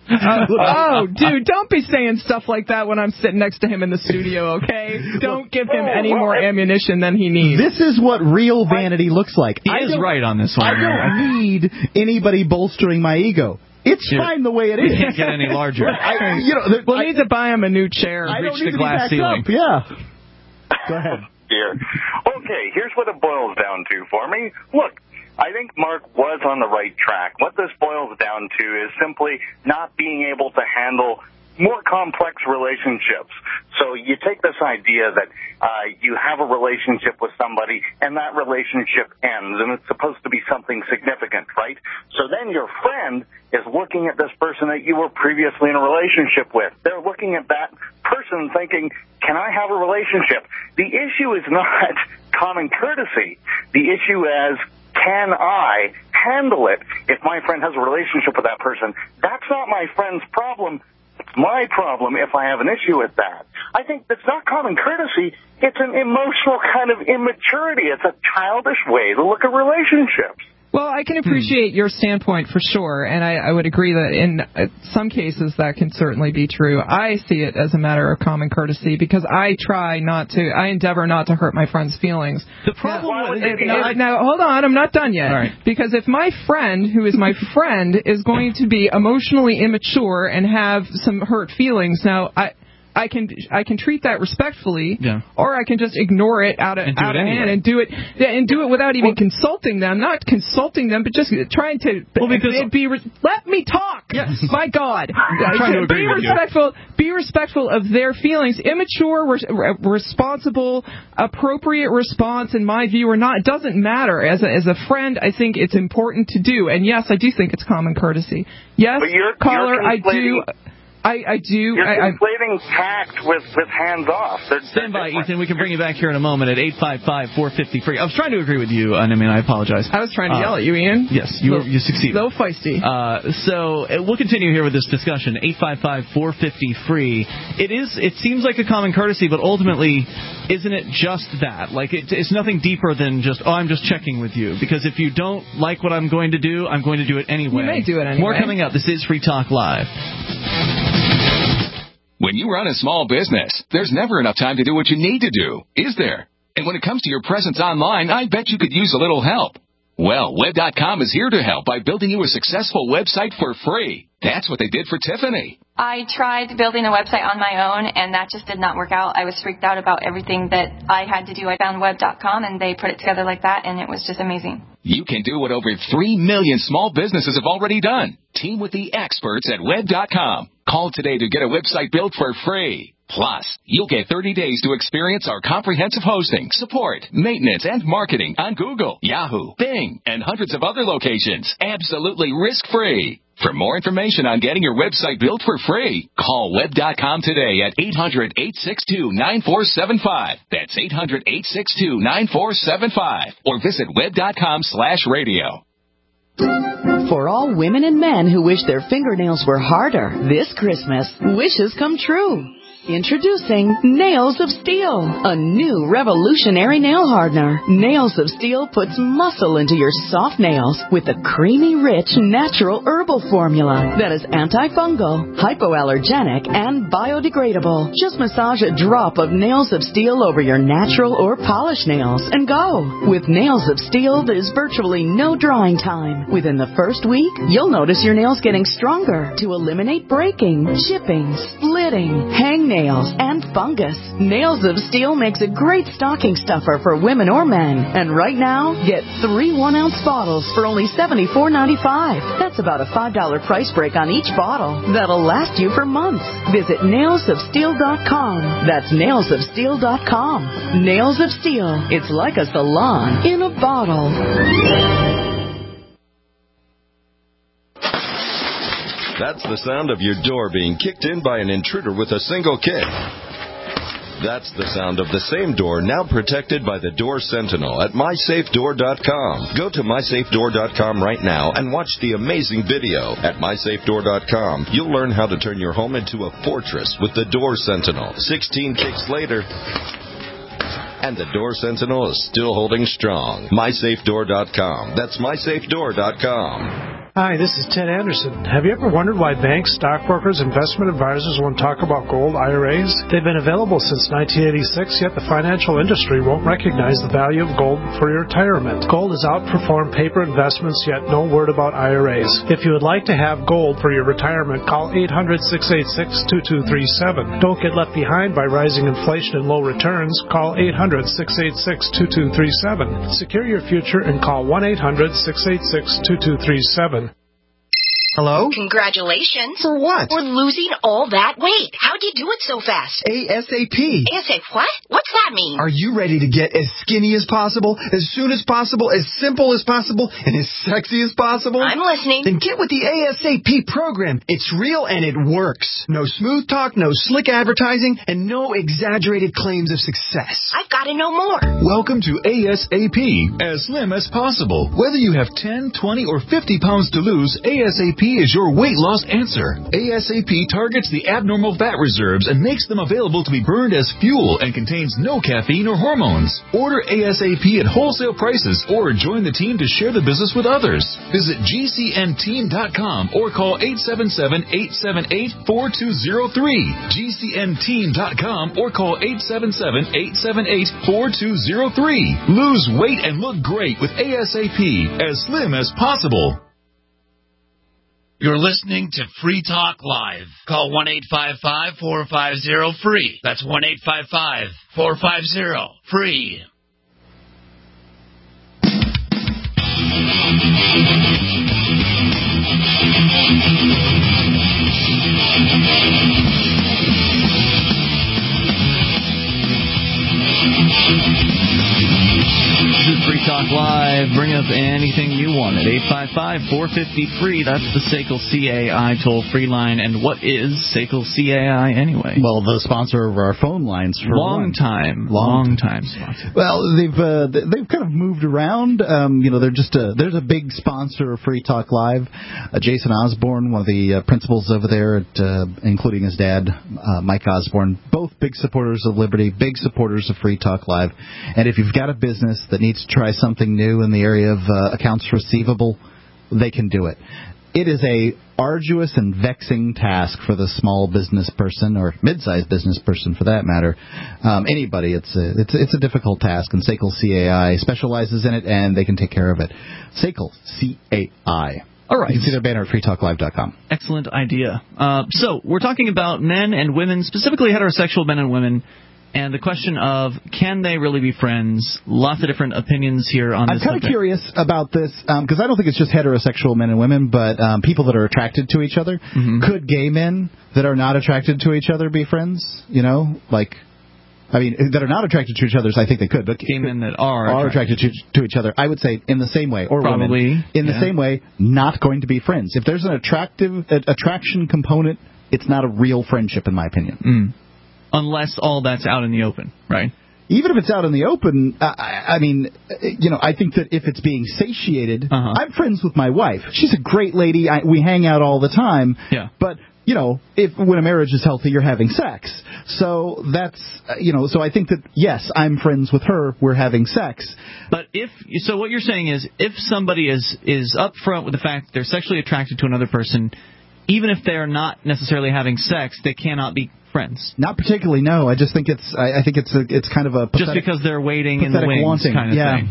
Dude, don't be saying stuff like that when I'm sitting next to him in the studio, okay? Don't give him any more ammunition than he needs. This is what real vanity looks like. He is right on this one. I don't need anybody bolstering my ego. It's fine the way it is. It can't get any larger. We'll need to buy him a new chair. Reach the glass ceiling. Yeah. Go ahead. Dear. Okay, here's what it boils down to for me. Look, I think Mark was on the right track. What this boils down to is simply not being able to handle more complex relationships. So you take this idea that you have a relationship with somebody and that relationship ends and it's supposed to be something significant, right? So then your friend is looking at this person that you were previously in a relationship with. They're looking at that person thinking, can I have a relationship? The issue is not common courtesy. The issue is, can I handle it if my friend has a relationship with that person? That's not my friend's problem. It's my problem if I have an issue with that. I think that's not common courtesy. It's an emotional kind of immaturity. It's a childish way to look at relationships. Well, I can appreciate your standpoint for sure, and I would agree that in some cases that can certainly be true. I see it as a matter of common courtesy because I endeavor not to hurt my friend's feelings. The problem now, hold on, I'm not done yet. All right. Because if my friend, who is my friend, is going to be emotionally immature and have some hurt feelings, now I can treat that respectfully, or I can just ignore it out of hand and do it without even consulting them. Not consulting them, but just trying to let me talk. Yes. My God, I'm trying to agree with you. Be respectful of their feelings. Immature, responsible, appropriate response, in my view, or not. It doesn't matter. As a friend, I think it's important to do. And yes, I do think it's common courtesy. Yes, caller, I do. I do. You're conflating tact with hands off. Stand by, Ethan. We can bring you back here in a moment at 855-450-FREE. I was trying to agree with you, and I apologize. I was trying to yell at you, Ian. Yes, you succeeded. So feisty. So we'll continue here with this discussion. 855-450-FREE. It seems like a common courtesy, but ultimately, isn't it just that? Like it's nothing deeper than just I'm just checking with you. Because if you don't like what I'm going to do, I'm going to do it anyway. You may do it anyway. More coming up. This is Free Talk Live. When you run a small business, there's never enough time to do what you need to do, is there? And when it comes to your presence online, I bet you could use a little help. Well, Web.com is here to help by building you a successful website for free. That's what they did for Tiffany. I tried building a website on my own, and that just did not work out. I was freaked out about everything that I had to do. I found Web.com, and they put it together like that, and it was just amazing. You can do what over 3 million small businesses have already done. Team with the experts at Web.com. Call today to get a website built for free. Plus, you'll get 30 days to experience our comprehensive hosting, support, maintenance, and marketing on Google, Yahoo, Bing, and hundreds of other locations. Absolutely risk-free. For more information on getting your website built for free, call Web.com today at 800-862-9475. That's 800-862-9475. Or visit Web.com/radio. For all women and men who wish their fingernails were harder this Christmas, wishes come true. Introducing Nails of Steel, a new revolutionary nail hardener. Nails of Steel puts muscle into your soft nails with a creamy, rich, natural herbal formula that is antifungal, hypoallergenic, and biodegradable. Just massage a drop of Nails of Steel over your natural or polished nails and go. With Nails of Steel, there's virtually no drying time. Within the first week, you'll notice your nails getting stronger to eliminate breaking, chipping, splitting, hangnails, and fungus. Nails of Steel makes a great stocking stuffer for women or men. And right now, get 3 1-ounce bottles for only $74.95. That's about a $5 price break on each bottle. That'll last you for months. Visit nailsofsteel.com. That's nailsofsteel.com. Nails of Steel. It's like a salon in a bottle. That's the sound of your door being kicked in by an intruder with a single kick. That's the sound of the same door now protected by the Door Sentinel at MySafeDoor.com. Go to MySafeDoor.com right now and watch the amazing video. At MySafeDoor.com, you'll learn how to turn your home into a fortress with the Door Sentinel. 16 kicks later, and the Door Sentinel is still holding strong. MySafeDoor.com. That's MySafeDoor.com. Hi, this is Ted Anderson. Have you ever wondered why banks, stockbrokers, investment advisors won't talk about gold IRAs? They've been available since 1986, yet the financial industry won't recognize the value of gold for your retirement. Gold has outperformed paper investments, yet no word about IRAs. If you would like to have gold for your retirement, call 800-686-2237. Don't get left behind by rising inflation and low returns. Call 800-686-2237. Secure your future and call 1-800-686-2237. Hello? Congratulations. For what? For losing all that weight. How'd you do it so fast? ASAP. ASAP what? What's that mean? Are you ready to get as skinny as possible, as soon as possible, as simple as possible, and as sexy as possible? I'm listening. Then get with the ASAP program. It's real and it works. No smooth talk, no slick advertising, and no exaggerated claims of success. I've got to know more. Welcome to ASAP, as slim as possible. Whether you have 10, 20, or 50 pounds to lose, ASAP is your weight loss answer. ASAP targets the abnormal fat reserves and makes them available to be burned as fuel and contains no caffeine or hormones. Order ASAP at wholesale prices or join the team to share the business with others. Visit GCNteam.com or call 877-878-4203. GCNteam.com or call 877-878-4203. Lose weight and look great with ASAP, as slim as possible. You're listening to Free Talk Live. Call 1-855-450-FREE. That's 1-855-450-FREE. This is Free Talk Live. Bring up anything you want at 855-450-FREE. That's the SACL CAI toll-free line. And what is SACL CAI anyway? Well, the sponsor of our phone lines for long time sponsor. Well, they've kind of moved around. They're just there's a big sponsor of Free Talk Live. Jason Osborne, one of the principals over there, including his dad, Mike Osborne, both big supporters of Liberty, big supporters of Free Talk Live. And if you've got a business that needs to try something new in the area of accounts receivable, they can do it. It is a arduous and vexing task for the small business person, or mid-sized business person for that matter. Anybody, it's a difficult task, and SACL CAI specializes in it, and they can take care of it. SACL CAI. All right. You can see their banner at freetalklive.com. Excellent idea. So we're talking about men and women, specifically heterosexual men and women, and the question of, can they really be friends? Lots of different opinions here on this subject. I'm kind of curious about this, because I don't think it's just heterosexual men and women, but people that are attracted to each other. Mm-hmm. Could gay men that are not attracted to each other be friends? That are not attracted to each other, I think they could. But gay men that are attracted to each other, I would say in the same way, or probably women, in the same way, not going to be friends. If there's an attraction component, it's not a real friendship, in my opinion. Mm. Unless all that's out in the open, right? Even if it's out in the open, I think that if it's being satiated, I'm friends with my wife. She's a great lady. We hang out all the time. Yeah. But, when a marriage is healthy, you're having sex. So that's, so I think that, yes, I'm friends with her. We're having sex. But so what you're saying is, if somebody is upfront with the fact that they're sexually attracted to another person, even if they're not necessarily having sex, they cannot be friends. Not particularly, no. I just think it's kind of a pathetic, just because they're waiting in the wings kind of thing.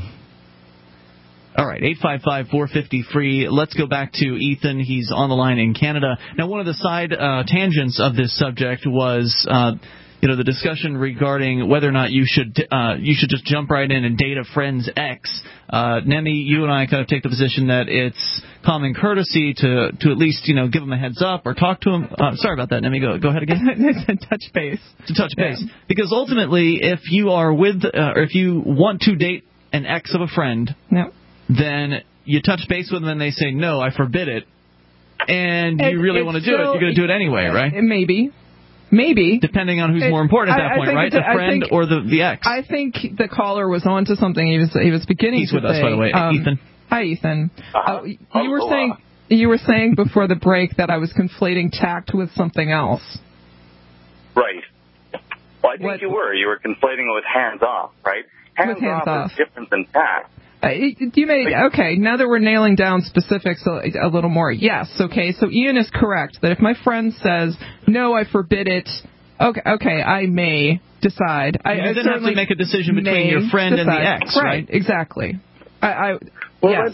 All right, 855-450-FREE. Let's go back to Ethan. He's on the line in Canada. Now, one of the side tangents of this subject was the discussion regarding whether or not you should just jump right in and date a friend's ex. Nemi, you and I kind of take the position that it's common courtesy to at least give them a heads up or talk to them. Sorry about that, Nemi. Go ahead again. To touch base. To touch base, because ultimately, if you are with or if you want to date an ex of a friend, then you touch base with them and they say no, I forbid it, and you really want to do it, you're going to do it anyway, right? Maybe. Maybe. Depending on who's more important at that point, right? The friend or the ex? I think the caller was onto something. He was beginning He's to with us, by the way. Ethan. Hi, Ethan. You were saying before the break that I was conflating tact with something else. Right. Well, I think you were. You were conflating it with hands off, right? Hands off is different than tact. Okay, now that we're nailing down specifics a little more, yes, okay, so Ian is correct that if my friend says, no, I forbid it, okay, I may decide. You then have to make a decision between your friend and the ex, right? Exactly. Let's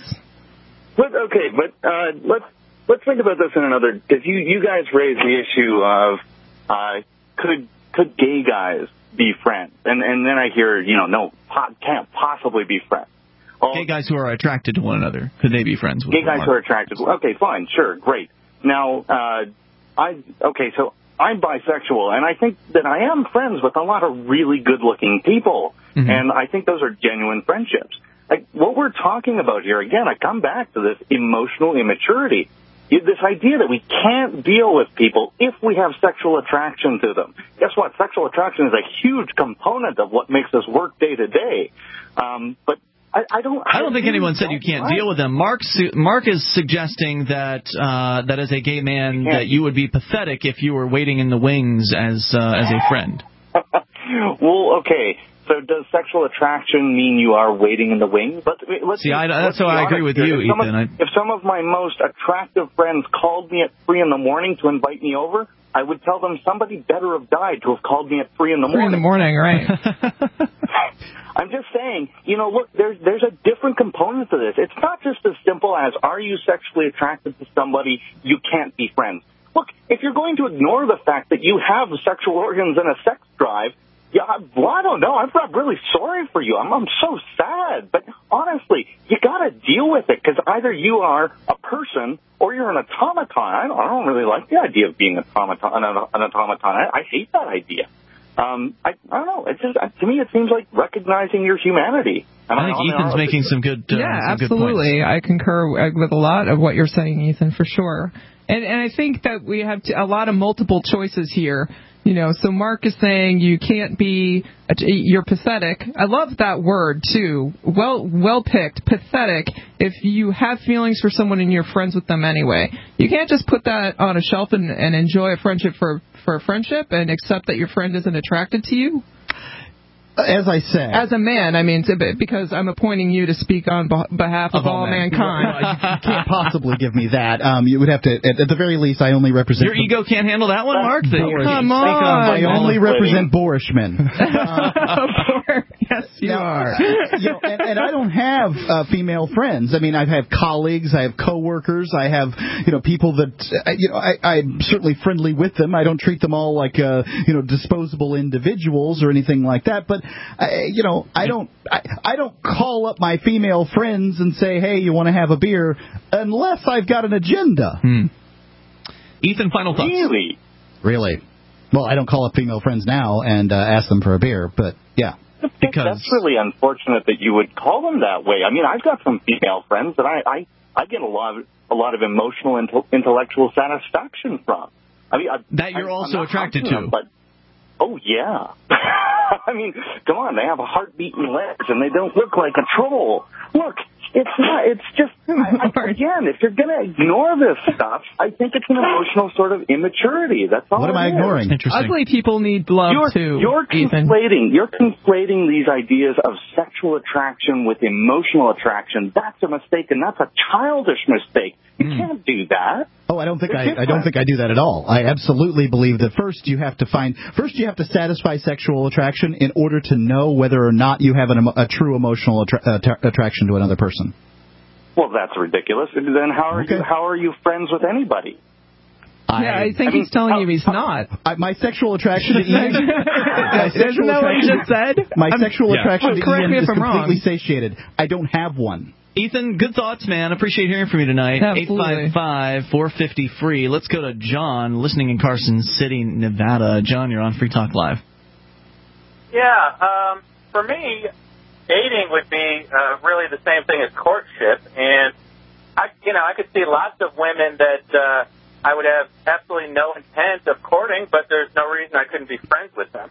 think about this in another, because you guys raised the issue of could gay guys be friends? And then I hear, no, can't possibly be friends. Gay guys who are attracted to one another, could they be friends with gay guys who are attracted? Okay, fine, sure, great. Now, so I'm bisexual, and I think that I am friends with a lot of really good-looking people, and I think those are genuine friendships. Like, what we're talking about here, again, I come back to this emotional immaturity. This idea that we can't deal with people if we have sexual attraction to them. Guess what? Sexual attraction is a huge component of what makes us work day to day. But I don't think anyone said you can't deal with them. Mark is suggesting that as a gay man that you would be pathetic if you were waiting in the wings as a friend. Well, okay. So does sexual attraction mean you are waiting in the wings? That's why I agree with you, Ethan. If some of my most attractive friends called me at 3 in the morning to invite me over, I would tell them somebody better have died to have called me at 3 in the morning. 3 in the morning, right. I'm just saying, look, there's a different component to this. It's not just as simple as, are you sexually attracted to somebody, you can't be friends. Look, if you're going to ignore the fact that you have sexual organs and a sex drive, I don't know. I'm not really sorry for you. I'm so sad. But honestly, you got to deal with it, because either you are a person or you're an automaton. I don't really like the idea of being an automaton. I hate that idea. I don't know. It's just, to me, it seems like recognizing your humanity. I think Ethan's making some good yeah, some absolutely. Good points. I concur with a lot of what you're saying, Ethan, for sure. And I think that we have a lot of multiple choices here. So Mark is saying you can't be, you're pathetic. I love that word, too. Well picked, pathetic, if you have feelings for someone and you're friends with them anyway. You can't just put that on a shelf and enjoy a friendship for a friendship and accept that your friend isn't attracted to you. As I said. As a man, I mean, because I'm appointing you to speak on behalf of all mankind. You can't possibly give me that. You would have to, at the very least, I only represent... Your ego can't handle that one, Mark? Come on. I only represent Borishmen. Yes, you are. And I don't have female friends. I mean, I have colleagues, I have coworkers, I have, people that, I'm certainly friendly with them. I don't treat them all like, disposable individuals or anything like that. But I don't call up my female friends and say, hey, you want to have a beer, unless I've got an agenda. Ethan, final thoughts. Really? Well, I don't call up female friends now and ask them for a beer, but yeah. That's really unfortunate that you would call them that way. I mean, I've got some female friends that I get a lot of emotional intellectual satisfaction from. I mean, that you're also attracted to. But oh yeah. I mean, come on, they have a heartbeating legs and they don't look like a troll. Look, it's not, it's just, again, if you're going to ignore this stuff, I think it's an emotional sort of immaturity. That's all. What am I ignoring? Ugly people need love too. You're conflating these ideas of sexual attraction with emotional attraction. That's a mistake, and that's a childish mistake. You can't do that. Oh, I don't think I do that at all. I absolutely believe that first you have to satisfy sexual attraction in order to know whether or not you have a true emotional attraction to another person. Well, that's ridiculous. Then how are you friends with anybody? I think he's telling you he's not. My sexual attraction to Ian. Isn't that what he just said? My sexual attraction to Ian is completely wrong. satiated. I don't have one. Ethan, good thoughts, man. Appreciate hearing from you tonight. 855-450-FREE. Let's go to John, listening in Carson City, Nevada. John, you're on Free Talk Live. Yeah, for me, dating would be really the same thing as courtship, and I could see lots of women that I would have absolutely no intent of courting, but there's no reason I couldn't be friends with them.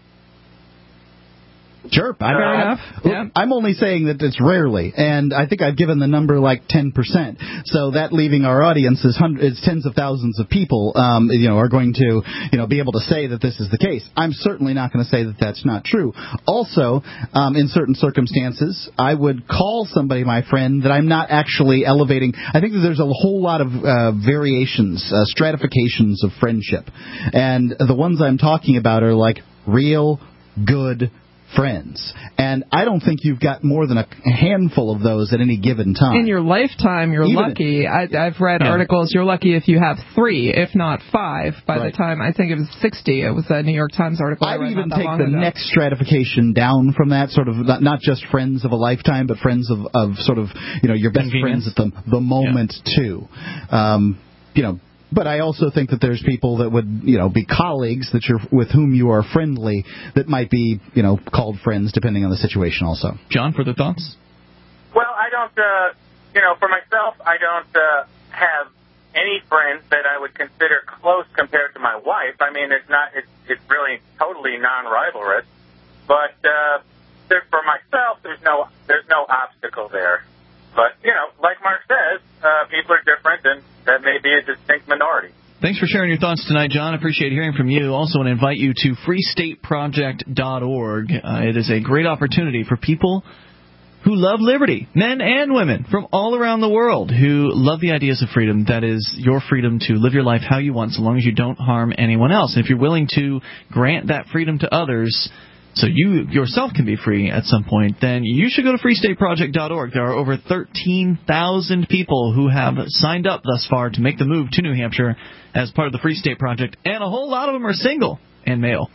Sure. Fair enough. Yeah. I'm only saying that it's rarely, and I think I've given the number like 10%. So that leaving our audience is tens of thousands of people, are going to, be able to say that this is the case. I'm certainly not going to say that that's not true. Also, in certain circumstances, I would call somebody my friend that I'm not actually elevating. I think that there's a whole lot of variations, stratifications of friendship, and the ones I'm talking about are like real good friends. And I don't think you've got more than a handful of those at any given time. In your lifetime, you're lucky. I've read articles, you're lucky if you have 3, if not 5. By the time, I think it was 60. It was a New York Times article. I would even take the next stratification down from that, sort of not just friends of a lifetime, but friends of sort of, your best friends at the moment, too. But I also think that there's people that would, be colleagues that with whom you are friendly that might be, called friends depending on the situation also. John, further thoughts? Well, I don't, for myself, I don't have any friends that I would consider close compared to my wife. I mean, it's really totally non-rivalrous. But for myself, there's no obstacle there. But, like Mark says, people are different, and that may be a distinct minority. Thanks for sharing your thoughts tonight, John. Appreciate hearing from you. Also want to invite you to freestateproject.org. It is a great opportunity for people who love liberty, men and women from all around the world who love the ideas of freedom. That is your freedom to live your life how you want, so long as you don't harm anyone else. And if you're willing to grant that freedom to others, so you yourself can be free at some point, then you should go to freestateproject.org. There are over 13,000 people who have signed up thus far to make the move to New Hampshire as part of the Free State Project, and a whole lot of them are single and male.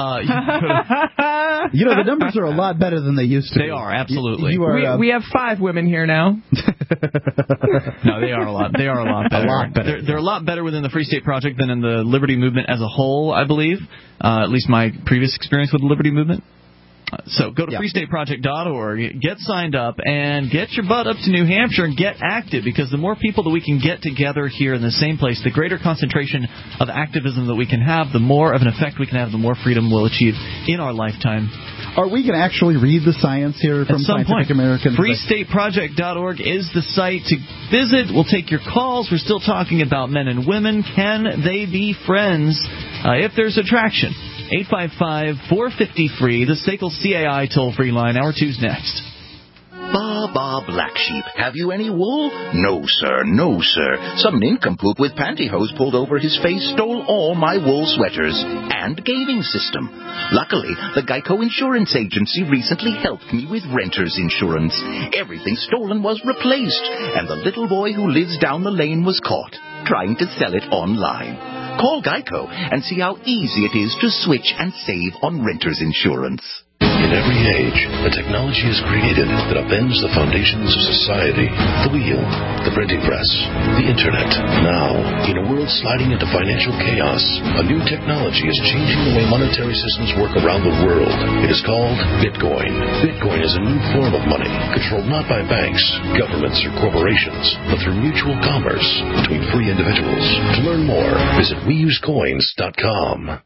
The numbers are a lot better than they used to be. They are, absolutely. We have 5 women here now. No, they are a lot. They are a lot better. They're a lot better within the Free State Project than in the Liberty Movement as a whole, I believe. At least my previous experience with the Liberty Movement. So go to freestateproject.org, get signed up, and get your butt up to New Hampshire and get active, because the more people that we can get together here in the same place, the greater concentration of activism that we can have, the more of an effect we can have, the more freedom we'll achieve in our lifetime. Are we going to actually read the science here from Scientific American? Freestateproject.org is the site to visit. We'll take your calls. We're still talking about men and women. Can they be friends if there's attraction? 855-450-FREE, the SACL CAI toll-free line. Hour 2's next. Bah, black sheep. Have you any wool? No, sir. No, sir. Some nincompoop with pantyhose pulled over his face stole all my wool sweaters and gaving system. Luckily, the Geico Insurance Agency recently helped me with renter's insurance. Everything stolen was replaced, and the little boy who lives down the lane was caught trying to sell it online. Call Geico and see how easy it is to switch and save on renter's insurance. In every age, a technology is created that upends the foundations of society. The wheel, the printing press, the internet. Now, in a world sliding into financial chaos, a new technology is changing the way monetary systems work around the world. It is called Bitcoin. Bitcoin is a new form of money, controlled not by banks, governments, or corporations, but through mutual commerce between free individuals. To learn more, visit WeUseCoins.com.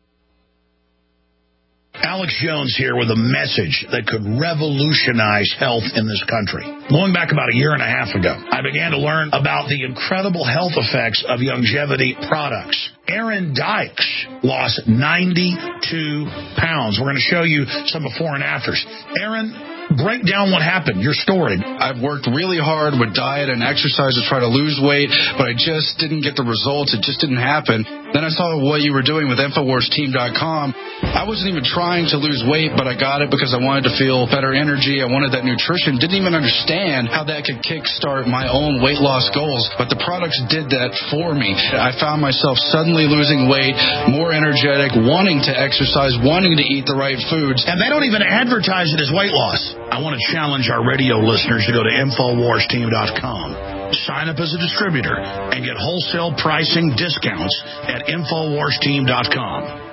Alex Jones here with a message that could revolutionize health in this country. Going back about a year and a half ago, I began to learn about the incredible health effects of longevity products. Aaron Dykes lost 92 pounds. We're going to show you some before and afters. Aaron, break down what happened, your story. I've worked really hard with diet and exercise to try to lose weight, but I just didn't get the results. It just didn't happen. Then I saw what you were doing with InfoWarsTeam.com. I wasn't even trying to lose weight, but I got it because I wanted to feel better energy. I wanted that nutrition. Didn't even understand how that could kickstart my own weight loss goals, but the products did that for me. I found myself suddenly losing weight, more energetic, wanting to exercise, wanting to eat the right foods. And they don't even advertise it as weight loss. I want to challenge our radio listeners to go to InfoWarsTeam.com. Sign up as a distributor and get wholesale pricing discounts at InfoWarsTeam.com.